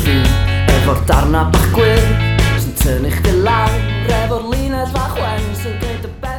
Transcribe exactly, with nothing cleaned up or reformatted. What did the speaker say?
chdi efo'r darna bach gwyn sy'n tynnu chdi lawr efo'r linell fach wen sy'n gwneud y beth